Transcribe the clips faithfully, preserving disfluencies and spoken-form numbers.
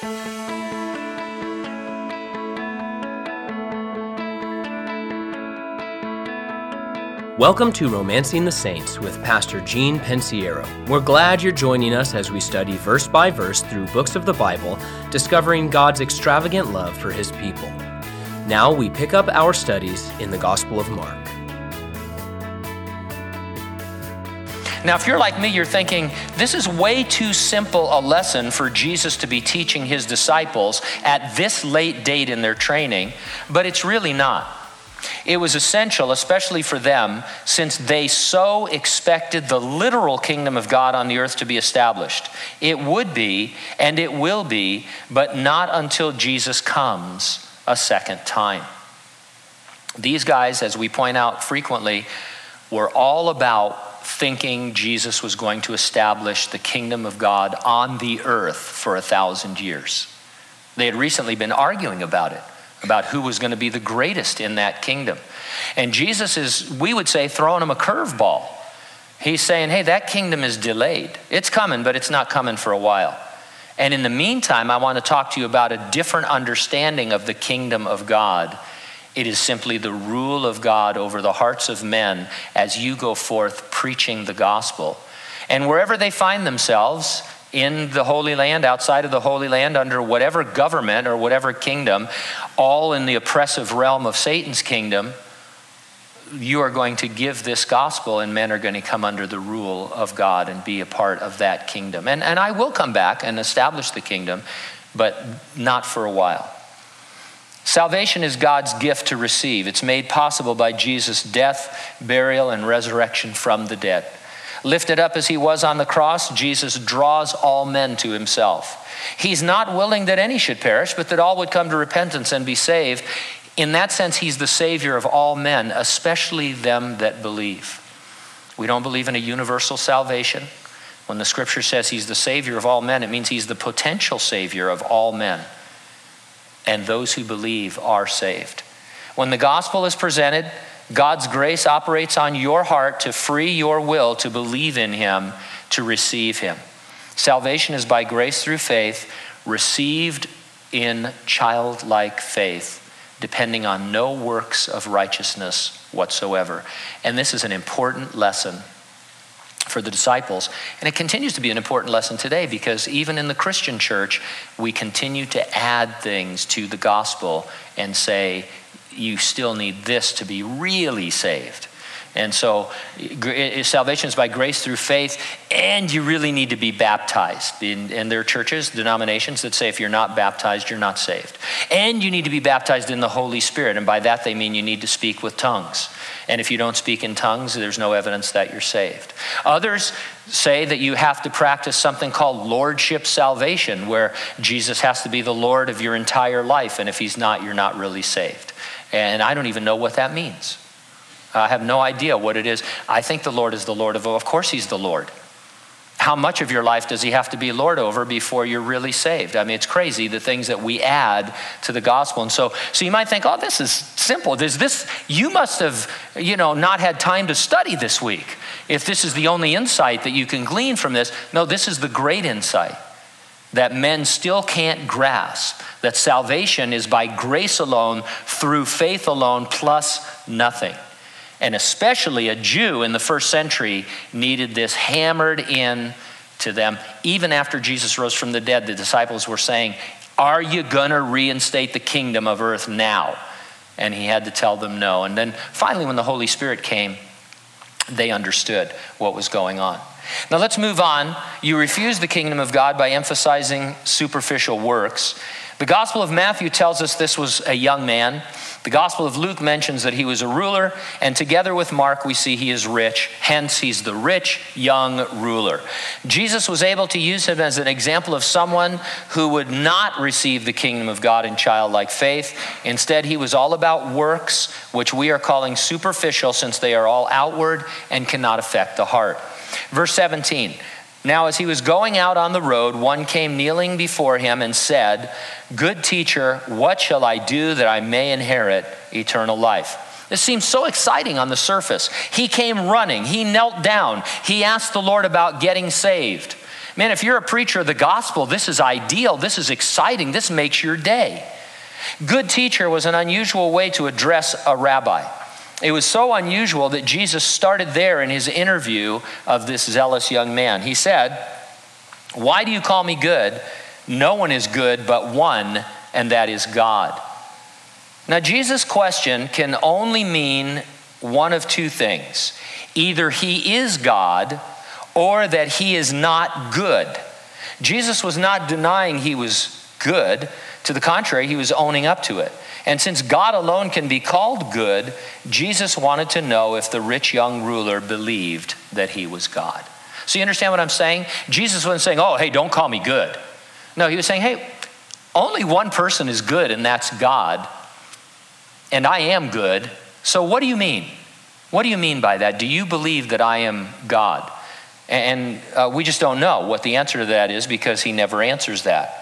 Welcome to Romancing the Saints with Pastor Gene Pensiero. We're glad you're joining us as we study verse by verse through books of the Bible, discovering God's extravagant love for His people. Now we pick up our studies in the Gospel of Mark. Now, if you're like me, you're thinking, this is way too simple a lesson for Jesus to be teaching His disciples at this late date in their training, but it's really not. It was essential, especially for them, since they so expected the literal kingdom of God on the earth to be established. It would be, and it will be, but not until Jesus comes a second time. These guys, as we point out frequently, were all about thinking Jesus was going to establish the kingdom of God on the earth for a thousand years. They had recently been arguing about it, about who was going to be the greatest in that kingdom. And Jesus is, we would say, throwing them a curveball. He's saying, hey, that kingdom is delayed. It's coming, but it's not coming for a while. And in the meantime, I want to talk to you about a different understanding of the kingdom of God. It is simply the rule of God over the hearts of men as you go forth preaching the gospel. And wherever they find themselves, in the Holy Land, outside of the Holy Land, under whatever government or whatever kingdom, all in the oppressive realm of Satan's kingdom, you are going to give this gospel and men are going to come under the rule of God and be a part of that kingdom. And, and I will come back and establish the kingdom, but not for a while. Salvation is God's gift to receive. It's made possible by Jesus' death, burial, and resurrection from the dead. Lifted up as He was on the cross, Jesus draws all men to Himself. He's not willing that any should perish, but that all would come to repentance and be saved. In that sense, He's the Savior of all men, especially them that believe. We don't believe in a universal salvation. When the Scripture says He's the Savior of all men, it means He's the potential Savior of all men. And those who believe are saved. When the gospel is presented, God's grace operates on your heart to free your will to believe in Him, to receive Him. Salvation is by grace through faith, received in childlike faith, depending on no works of righteousness whatsoever. And this is an important lesson for the disciples. And it continues to be an important lesson today because even in the Christian church, we continue to add things to the gospel and say, you still need this to be really saved. And so salvation is by grace through faith, and you really need to be baptized. In, in there are churches, denominations that say if you're not baptized, you're not saved. And you need to be baptized in the Holy Spirit, and by that they mean you need to speak with tongues. And if you don't speak in tongues, there's no evidence that you're saved. Others say that you have to practice something called lordship salvation, where Jesus has to be the Lord of your entire life, and if He's not, you're not really saved. And I don't even know what that means. I have no idea what it is. I think the Lord is the Lord of all. Of course He's the Lord. How much of your life does He have to be Lord over before you're really saved? I mean, it's crazy the things that we add to the gospel. And so, so you might think, oh, this is simple. There's this, you must have, you know, not had time to study this week. If this is the only insight that you can glean from this. No, this is the great insight that men still can't grasp, that salvation is by grace alone, through faith alone, plus nothing. And especially a Jew in the first century needed this hammered in to them. Even after Jesus rose from the dead, the disciples were saying, are you going to reinstate the kingdom of earth now? And He had to tell them no. And then finally, when the Holy Spirit came, they understood what was going on. Now let's move on. You refuse the kingdom of God by emphasizing superficial works. The Gospel of Matthew tells us this was a young man. The Gospel of Luke mentions that he was a ruler, and together with Mark, we see he is rich. Hence, he's the rich young ruler. Jesus was able to use him as an example of someone who would not receive the kingdom of God in childlike faith. Instead, he was all about works, which we are calling superficial, since they are all outward and cannot affect the heart. Verse seventeen. Now, as he was going out on the road, one came kneeling before him and said, "Good teacher, what shall I do that I may inherit eternal life?" This seems so exciting on the surface. He came running. He knelt down. He asked the Lord about getting saved. Man, if you're a preacher of the gospel, this is ideal. This is exciting. This makes your day. Good teacher was an unusual way to address a rabbi. It was so unusual that Jesus started there in his interview of this zealous young man. He said, "Why do you call me good? No one is good but one, and that is God." Now, Jesus' question can only mean one of two things. Either he is God or that he is not good. Jesus was not denying he was good. To the contrary, he was owning up to it. And since God alone can be called good, Jesus wanted to know if the rich young ruler believed that he was God. So you understand what I'm saying? Jesus wasn't saying, "Oh, hey, don't call me good." No, he was saying, "Hey, only one person is good, and that's God. And I am good. So what do you mean? What do you mean by that? Do you believe that I am God?" And uh, we just don't know what the answer to that is because he never answers that.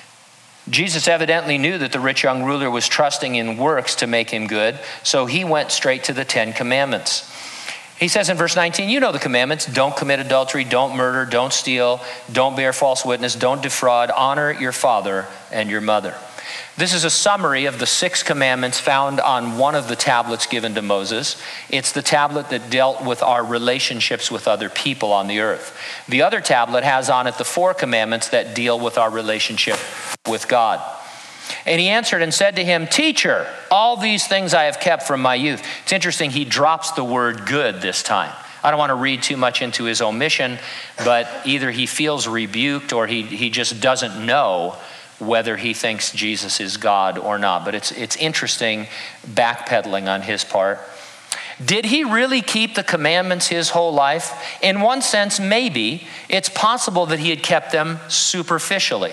Jesus evidently knew that the rich young ruler was trusting in works to make him good, so he went straight to the Ten Commandments. He says in verse nineteen, you know the commandments: don't commit adultery, don't murder, don't steal, don't bear false witness, don't defraud, honor your father and your mother. This is a summary of the six commandments found on one of the tablets given to Moses. It's the tablet that dealt with our relationships with other people on the earth. The other tablet has on it the four commandments that deal with our relationship with God. And he answered and said to him, "Teacher, all these things I have kept from my youth." It's interesting, he drops the word good this time. I don't want to read too much into his omission, but either he feels rebuked or he, he just doesn't know whether he thinks Jesus is God or not. But it's it's interesting backpedaling on his part. Did he really keep the commandments his whole life? In one sense, maybe. It's possible that he had kept them superficially.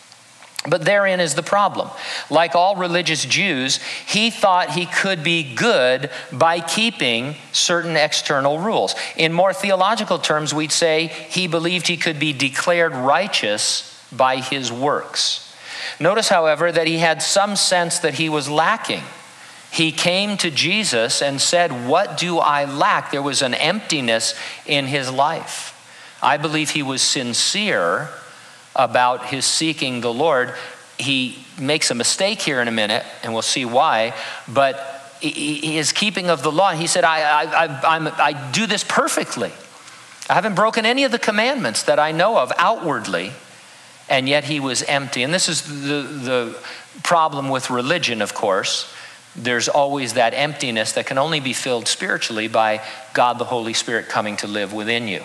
But therein is the problem. Like all religious Jews, he thought he could be good by keeping certain external rules. In more theological terms, we'd say he believed he could be declared righteous by his works. Notice, however, that he had some sense that he was lacking. He came to Jesus and said, "What do I lack?" There was an emptiness in his life. I believe he was sincere about his seeking the Lord. He makes a mistake here in a minute, and we'll see why, but his keeping of the law, he said, I, I, I, I'm, I do this perfectly. I haven't broken any of the commandments that I know of outwardly, and yet he was empty. And this is the, the problem with religion, of course. There's always that emptiness that can only be filled spiritually by God the Holy Spirit coming to live within you.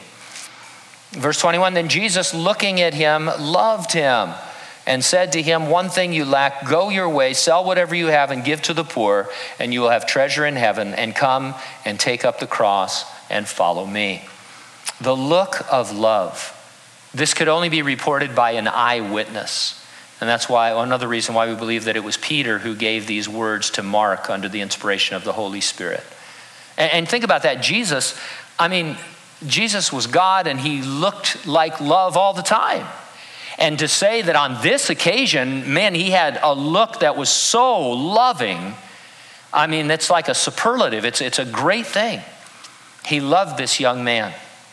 Verse twenty-one, then Jesus, looking at him, loved him and said to him, "One thing you lack, go your way, sell whatever you have and give to the poor, and you will have treasure in heaven, and come and take up the cross and follow me." The look of love. This could only be reported by an eyewitness. And that's why, another reason why we believe that it was Peter who gave these words to Mark under the inspiration of the Holy Spirit. And, and think about that. Jesus, I mean, Jesus was God and he looked like love all the time. And to say that on this occasion, man, he had a look that was so loving, I mean, it's like a superlative. It's, it's a great thing. He loved this young man.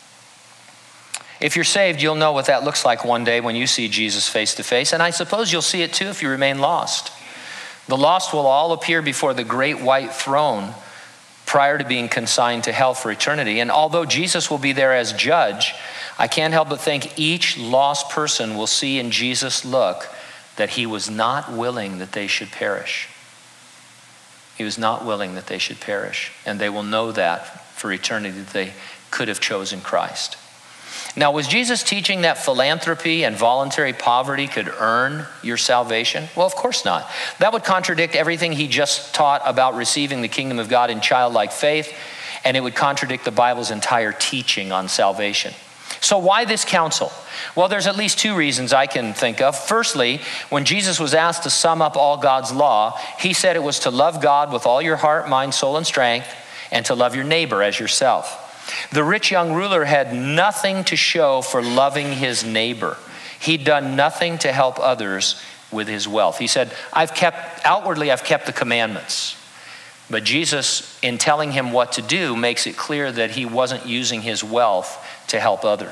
If you're saved, you'll know what that looks like one day when you see Jesus face to face. And I suppose you'll see it too if you remain lost. The lost will all appear before the great white throne prior to being consigned to hell for eternity. And although Jesus will be there as judge, I can't help but think each lost person will see in Jesus' look that he was not willing that they should perish. He was not willing that they should perish. And they will know that for eternity, that they could have chosen Christ. Now, was Jesus teaching that philanthropy and voluntary poverty could earn your salvation? Well, of course not. That would contradict everything he just taught about receiving the kingdom of God in childlike faith, and it would contradict the Bible's entire teaching on salvation. So why this counsel? Well, there's at least two reasons I can think of. Firstly, when Jesus was asked to sum up all God's law, he said it was to love God with all your heart, mind, soul, and strength, and to love your neighbor as yourself. The rich young ruler had nothing to show for loving his neighbor. He'd done nothing to help others with his wealth. He said, I've kept, outwardly I've kept the commandments. But Jesus, in telling him what to do, makes it clear that he wasn't using his wealth to help others.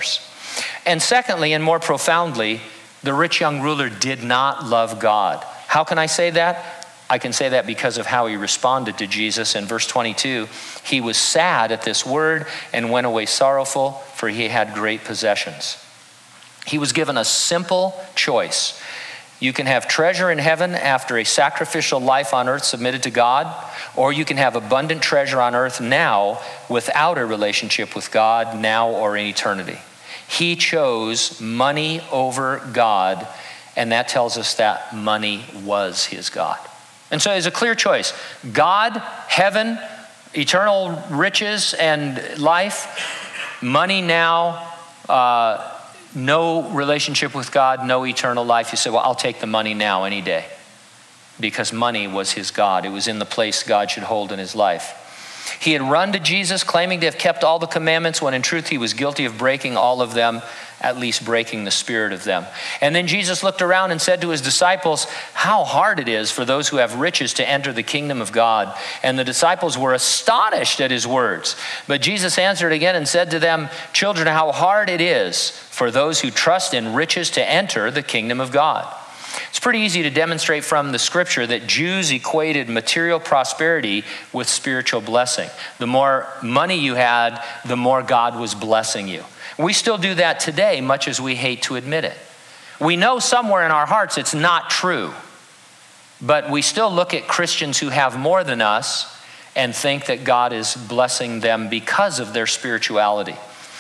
And secondly, and more profoundly, the rich young ruler did not love God. How can I say that? I can say that because of how he responded to Jesus. In verse twenty-two, he was sad at this word and went away sorrowful, for he had great possessions. He was given a simple choice. You can have treasure in heaven after a sacrificial life on earth submitted to God, or you can have abundant treasure on earth now without a relationship with God, now or in eternity. He chose money over God, and that tells us that money was his God. And so it's a clear choice. God, heaven, eternal riches and life, money now, uh, no relationship with God, no eternal life. You say, well, I'll take the money now any day, because money was his God. It was in the place God should hold in his life. He had run to Jesus claiming to have kept all the commandments, when in truth he was guilty of breaking all of them, at least breaking the spirit of them. And then Jesus looked around and said to his disciples, how hard it is for those who have riches to enter the kingdom of God. And the disciples were astonished at his words. But Jesus answered again and said to them, children, how hard it is for those who trust in riches to enter the kingdom of God. It's pretty easy to demonstrate from the scripture that Jews equated material prosperity with spiritual blessing. The more money you had, the more God was blessing you. We still do that today, much as we hate to admit it. We know somewhere in our hearts it's not true, but we still look at Christians who have more than us and think that God is blessing them because of their spirituality.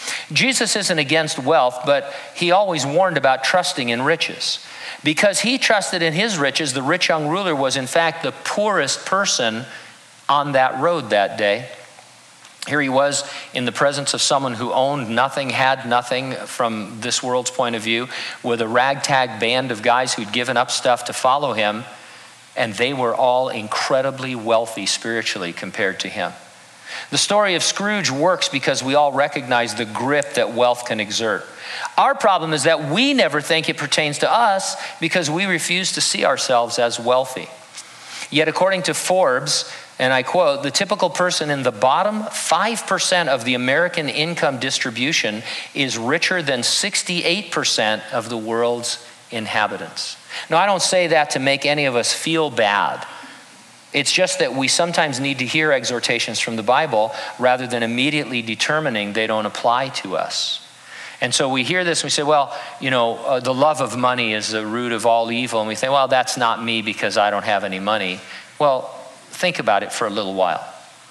Jesus isn't against wealth, but he always warned about trusting in riches. Because he trusted in his riches, the rich young ruler was in fact the poorest person on that road that day. Here he was in the presence of someone who owned nothing, had nothing from this world's point of view, with a ragtag band of guys who'd given up stuff to follow him, and they were all incredibly wealthy spiritually compared to him. The story of Scrooge works because we all recognize the grip that wealth can exert. Our problem is that we never think it pertains to us because we refuse to see ourselves as wealthy. Yet according to Forbes, and I quote, the typical person in the bottom five percent of the American income distribution is richer than sixty-eight percent of the world's inhabitants. Now, I don't say that to make any of us feel bad. It's just that we sometimes need to hear exhortations from the Bible rather than immediately determining they don't apply to us. And so we hear this and we say, well, you know, uh, the love of money is the root of all evil. And we think, well, that's not me because I don't have any money. Well, think about it for a little while.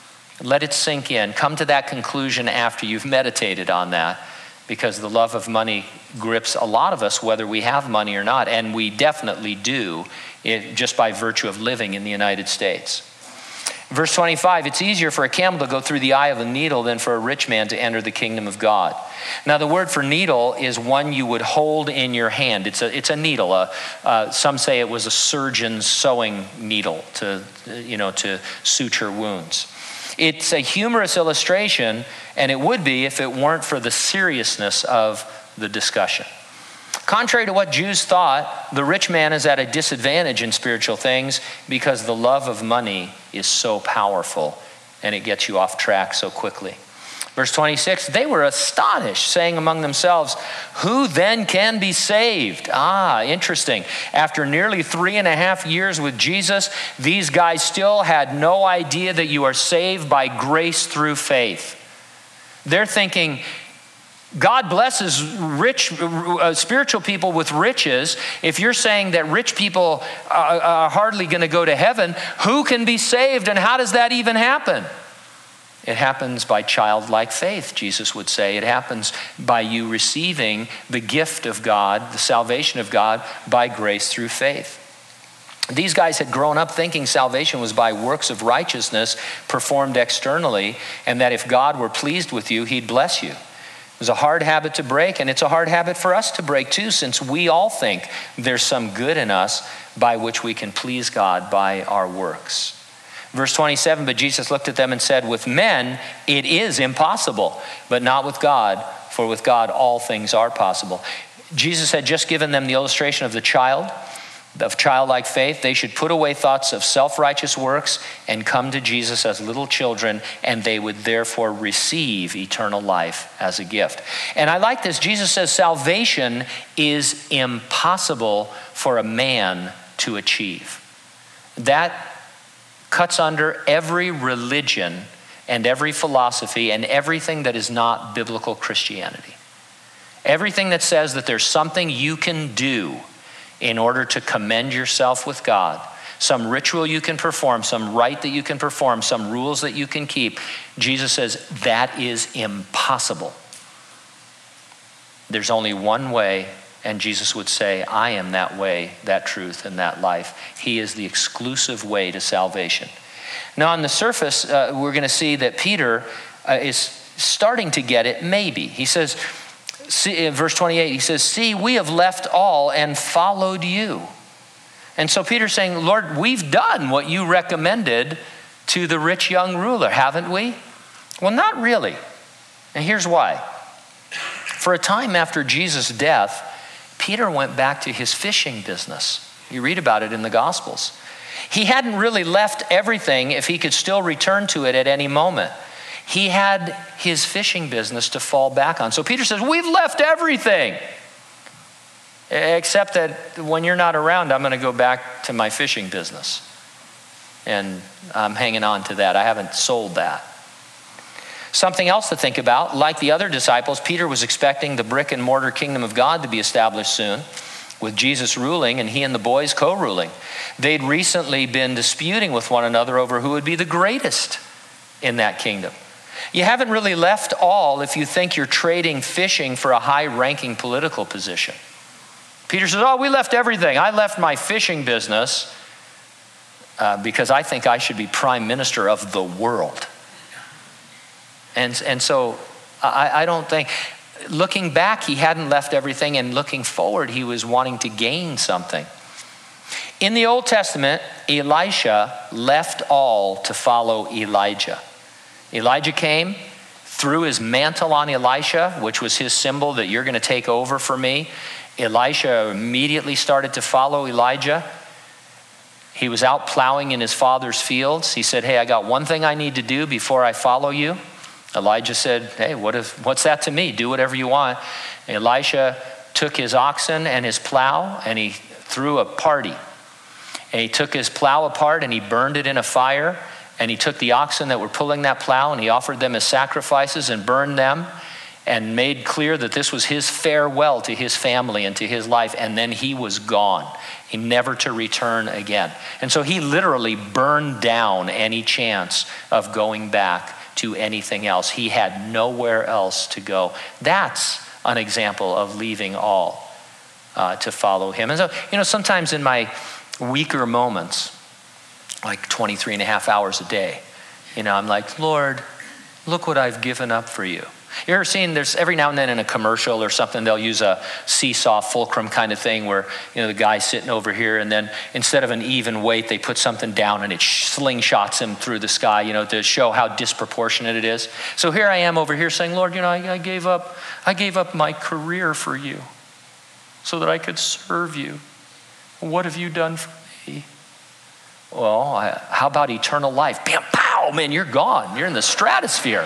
Let it sink in. Come to that conclusion after you've meditated on that, because the love of money grips a lot of us, whether we have money or not. And we definitely do, it, just by virtue of living in the United States. Verse twenty-five, it's easier for a camel to go through the eye of a needle than for a rich man to enter the kingdom of God. Now, the word for needle is one you would hold in your hand. It's a, it's a needle. Uh, uh, some say it was a surgeon's sewing needle to, you know, to suture wounds. It's a humorous illustration, and it would be if it weren't for the seriousness of the discussion. Contrary to what Jews thought, the rich man is at a disadvantage in spiritual things because the love of money is so powerful and it gets you off track so quickly. Verse twenty-six, they were astonished, saying among themselves, who then can be saved? Ah, interesting. After nearly three and a half years with Jesus, these guys still had no idea that you are saved by grace through faith. They're thinking, God blesses rich, uh, spiritual people with riches. If you're saying that rich people are, are hardly going to go to heaven, who can be saved and how does that even happen? It happens by childlike faith, Jesus would say. It happens by you receiving the gift of God, the salvation of God, by grace through faith. These guys had grown up thinking salvation was by works of righteousness performed externally, and that if God were pleased with you, he'd bless you. It was a hard habit to break, and it's a hard habit for us to break too, since we all think there's some good in us by which we can please God by our works. Verse twenty-seven, but Jesus looked at them and said, with men it is impossible, but not with God, for with God all things are possible. Jesus had just given them the illustration of the child of childlike faith, they should put away thoughts of self-righteous works and come to Jesus as little children, and they would therefore receive eternal life as a gift. And I like this. Jesus says salvation is impossible for a man to achieve. That cuts under every religion and every philosophy and everything that is not biblical Christianity. Everything that says that there's something you can do in order to commend yourself with God, some ritual you can perform, some rite that you can perform, some rules that you can keep. Jesus says that is impossible. There's only one way, and Jesus would say, I am that way, that truth, and that life. He is the exclusive way to salvation. Now on the surface, uh, we're going to see that Peter uh, is starting to get it, maybe. He says, See, in verse twenty-eight, he says, see, we have left all and followed you. And so Peter's saying, Lord, we've done what you recommended to the rich young ruler, haven't we? Well, not really. And here's why. For a time after Jesus' death, Peter went back to his fishing business. You read about it in the Gospels. He hadn't really left everything if he could still return to it at any moment. He had his fishing business to fall back on. So Peter says, we've left everything. Except that when you're not around, I'm going to go back to my fishing business. And I'm hanging on to that. I haven't sold that. Something else to think about, like the other disciples, Peter was expecting the brick and mortar kingdom of God to be established soon, with Jesus ruling and he and the boys co-ruling. They'd recently been disputing with one another over who would be the greatest in that kingdom. You haven't really left all if you think you're trading fishing for a high-ranking political position. Peter says, oh, we left everything. I left my fishing business uh, because I think I should be prime minister of the world. And, and so I, I don't think, looking back, he hadn't left everything, and looking forward, he was wanting to gain something. In the Old Testament, Elisha left all to follow Elijah. Elijah came, threw his mantle on Elisha, which was his symbol that you're going to take over for me. Elisha immediately started to follow Elijah. He was out plowing in his father's fields. He said, hey, I got one thing I need to do before I follow you. Elijah said, hey, what if, what's that to me? Do whatever you want. Elisha took his oxen and his plow, and he threw a party. And he took his plow apart and he burned it in a fire. And he took the oxen that were pulling that plow and he offered them as sacrifices and burned them and made clear that this was his farewell to his family and to his life. And then he was gone, he never to return again. And so he literally burned down any chance of going back to anything else. He had nowhere else to go. That's an example of leaving all uh, to follow him. And so, you know, sometimes in my weaker moments, like twenty-three and a half hours a day, you know, I'm like, Lord, look what I've given up for you. You ever seen, there's every now and then in a commercial or something, they'll use a seesaw fulcrum kind of thing where, you know, the guy's sitting over here and then instead of an even weight, they put something down and it slingshots him through the sky, you know, to show how disproportionate it is. So here I am over here saying, Lord, you know, I, I gave up, I gave up my career for you so that I could serve you. What have you done for me? Well, how about eternal life? Bam, pow, man, you're gone. You're in the stratosphere.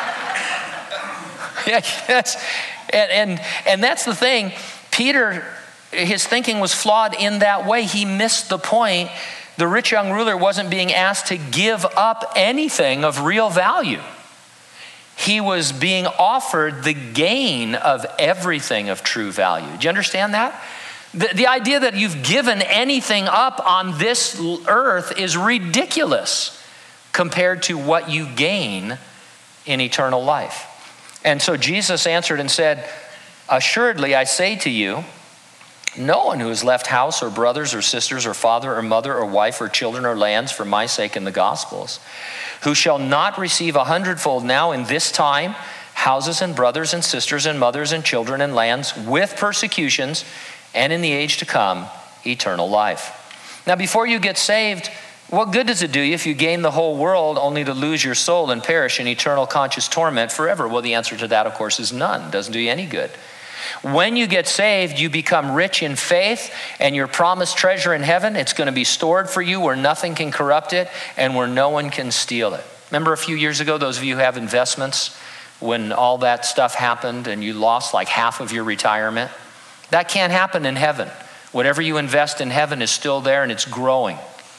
Yeah, yes. And, and, and that's the thing. Peter, his thinking was flawed in that way. He missed the point. The rich young ruler wasn't being asked to give up anything of real value. He was being offered the gain of everything of true value. Do you understand that? The, the idea that you've given anything up on this earth is ridiculous compared to what you gain in eternal life. And so Jesus answered and said, assuredly, I say to you, no one who has left house or brothers or sisters or father or mother or wife or children or lands for my sake in the Gospels, who shall not receive a hundredfold now in this time, houses and brothers and sisters and mothers and children and lands with persecutions, and in the age to come, eternal life. Now, before you get saved, what good does it do you if you gain the whole world only to lose your soul and perish in eternal conscious torment forever? Well, the answer to that, of course, is none. It doesn't do you any good. When you get saved, you become rich in faith, and your promised treasure in heaven, it's going to be stored for you where nothing can corrupt it and where no one can steal it. Remember a few years ago, those of you who have investments, when all that stuff happened and you lost like half of your retirement? That can't happen in heaven. Whatever you invest in heaven is still there and it's growing.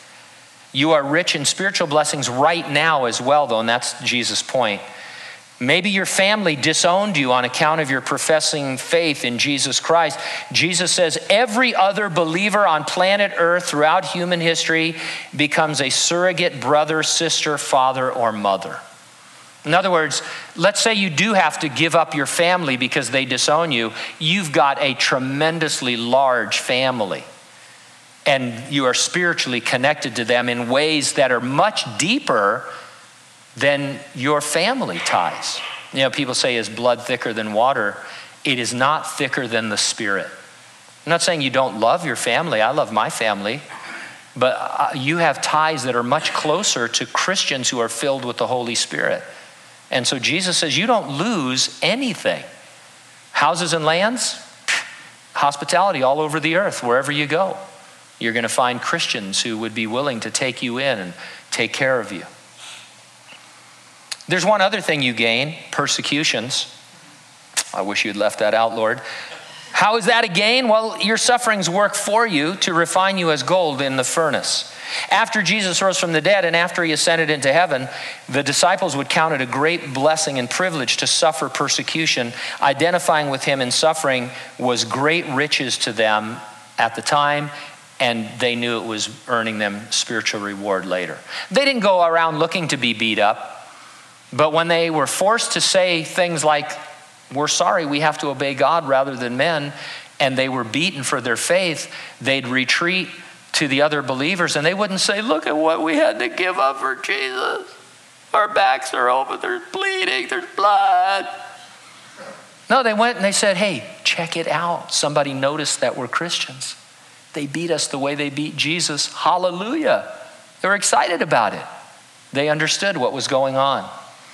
You are rich in spiritual blessings right now as well, though, and that's Jesus' point. Maybe your family disowned you on account of your professing faith in Jesus Christ. Jesus says every other believer on planet Earth throughout human history becomes a surrogate brother, sister, father, or mother. In other words, let's say you do have to give up your family because they disown you. You've got a tremendously large family, and you are spiritually connected to them in ways that are much deeper than your family ties. You know, people say, is blood thicker than water? It is not thicker than the Spirit. I'm not saying you don't love your family. I love my family. But you have ties that are much closer to Christians who are filled with the Holy Spirit. And so Jesus says you don't lose anything. Houses and lands, hospitality all over the earth, wherever you go. You're going to find Christians who would be willing to take you in and take care of you. There's one other thing you gain, persecutions. I wish you'd left that out, Lord. How is that a gain? Well, your sufferings work for you to refine you as gold in the furnace. After Jesus rose from the dead and after he ascended into heaven, the disciples would count it a great blessing and privilege to suffer persecution. Identifying with him in suffering was great riches to them at the time, and they knew it was earning them spiritual reward later. They didn't go around looking to be beat up. But when they were forced to say things like, we're sorry, we have to obey God rather than men, and they were beaten for their faith, they'd retreat to the other believers and they wouldn't say, look at what we had to give up for Jesus. Our backs are open, there's bleeding, there's blood. No, they went and they said, hey, check it out. Somebody noticed that we're Christians. They beat us the way they beat Jesus. Hallelujah. They were excited about it. They understood what was going on.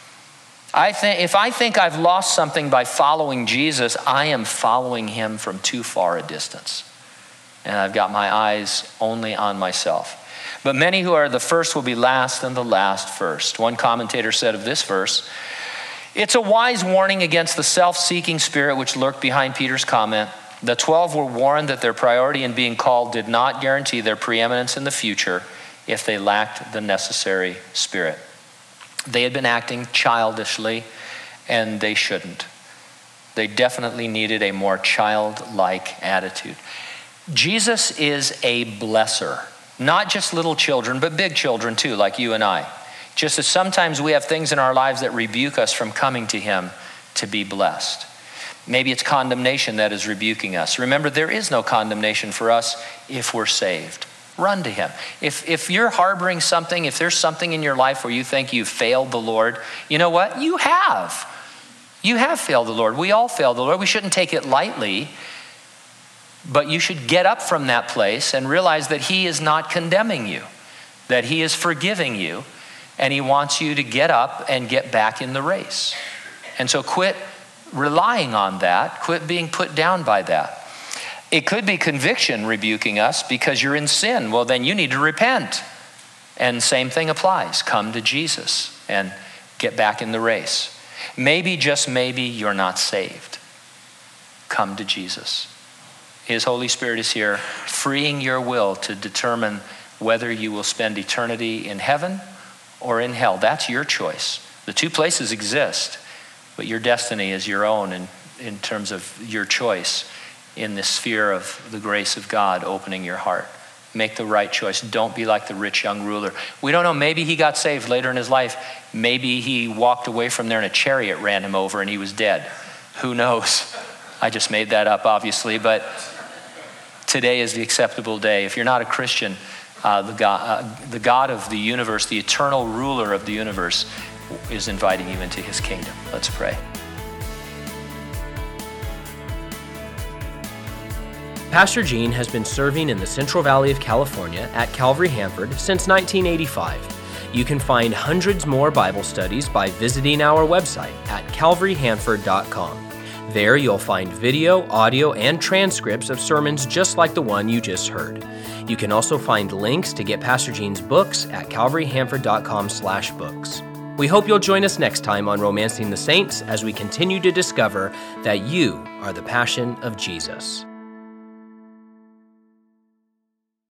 I think if I think I've lost something by following Jesus, I am following him from too far a distance. And I've got my eyes only on myself. But many who are the first will be last, and the last first. One commentator said of this verse, it's a wise warning against the self-seeking spirit which lurked behind Peter's comment. The twelve were warned that their priority in being called did not guarantee their preeminence in the future if they lacked the necessary spirit. They had been acting childishly, and they shouldn't. They definitely needed a more childlike attitude. Jesus is a blesser, not just little children, but big children too, like you and I. Just as sometimes we have things in our lives that rebuke us from coming to him to be blessed. Maybe it's condemnation that is rebuking us. Remember, there is no condemnation for us if we're saved. Run to him. If if you're harboring something, if there's something in your life where you think you've failed the Lord, you know what? You have. You have failed the Lord. We all failed the Lord. We shouldn't take it lightly, but you should get up from that place and realize that he is not condemning you, that he is forgiving you, and he wants you to get up and get back in the race. And so quit relying on that. Quit being put down by that. It could be conviction rebuking us because you're in sin. Well, then you need to repent. And same thing applies. Come to Jesus and get back in the race. Maybe, just maybe, you're not saved. Come to Jesus. His Holy Spirit is here, freeing your will to determine whether you will spend eternity in heaven or in hell. That's your choice. The two places exist, but your destiny is your own in, in terms of your choice in the sphere of the grace of God opening your heart. Make the right choice. Don't be like the rich young ruler. We don't know, maybe he got saved later in his life. Maybe he walked away from there and a chariot ran him over and he was dead. Who knows? I just made that up, obviously, but today is the acceptable day. If you're not a Christian, uh, the, God, uh, the God of the universe, the eternal ruler of the universe, is inviting you into his kingdom. Let's pray. Pastor Gene has been serving in the Central Valley of California at Calvary Hanford since nineteen eighty-five. You can find hundreds more Bible studies by visiting our website at calvary hanford dot com. There you'll find video, audio, and transcripts of sermons just like the one you just heard. You can also find links to get Pastor Gene's books at calvary hanford dot com slash books. We hope you'll join us next time on Romancing the Saints as we continue to discover that you are the passion of Jesus.